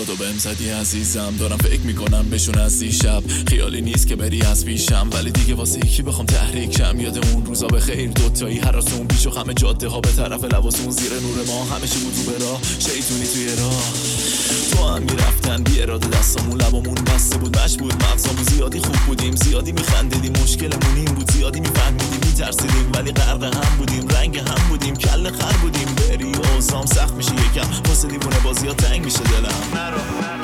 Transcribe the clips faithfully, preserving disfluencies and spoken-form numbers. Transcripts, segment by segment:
حرفاتو بهم زدی عزیزم، دارم فکر میکنم بهشون از دیشب. خیالی نیست که بری از پیشم، ولی دیگه واسه یکی بخوام تحریک شم. یاد اون روزا به خیر دوتایی هراسون پیش و خم جاده ها به طرف لباسون، زیر نور ما همه چی بود رو به راه، شیطونی توی راه. تو هم میرفتن بی اراده دستامون، لبامون بسته بود مش بود مغزامون. زیادی خوب بودیم، زیادی میخندیدیم، مشکلمون این بود زیادی میفهمیدیم، میترسیدیم ولی غرق هم بودیم، رنگ هم بودیم، کله خر بودیم. بری اوزام سخت میشه یکم، واسه دیوونه بازی ها تنگ میشه دلم. نرو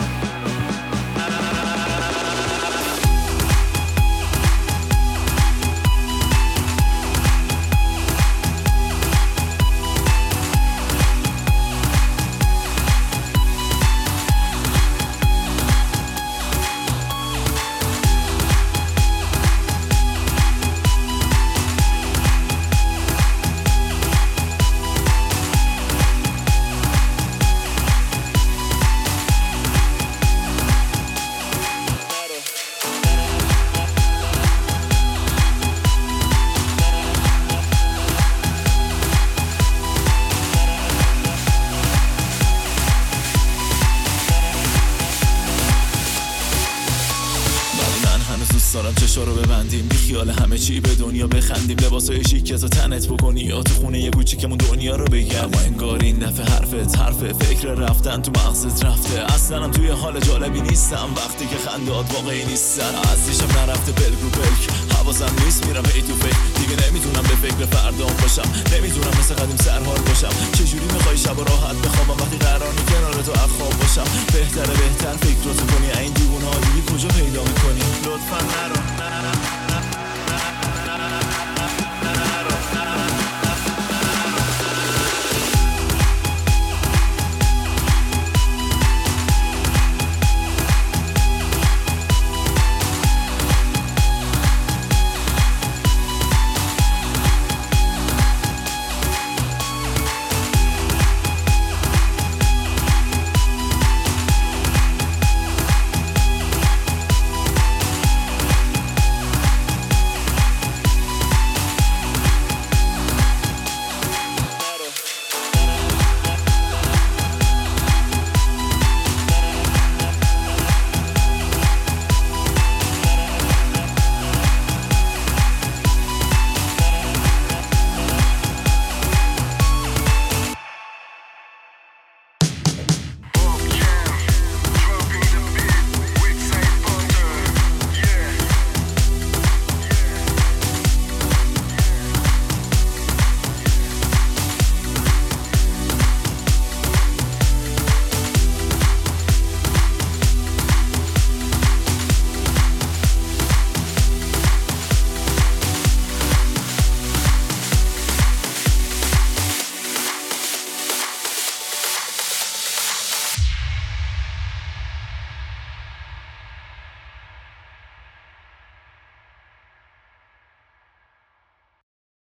دارم چشا رو ببندیم، بی خیال همه چی به دنیا بخندیم. لباسای شیک تو تنت بکنی یا تو خونه یه کوچیکمون دنیا رو بگم. اما انگار این دفعه حرفت حرفه، فکر رفتن تو مغزت رفته. اصلا هم توی حال جالبی نیستم وقتی که خندهات واقعی نیستن. از دیشب نرفته پلک رو پلک، حواسم نیست میرم هی تو فکر. دیگه نمیتونم به فکر فردام باشم، نمیتونم مثل قدیم سرحال باشم. چجوری میخوای شب راحت بخوابم وقتی قرار کنار تو خواب باشم؟ بهتره بهتر فکر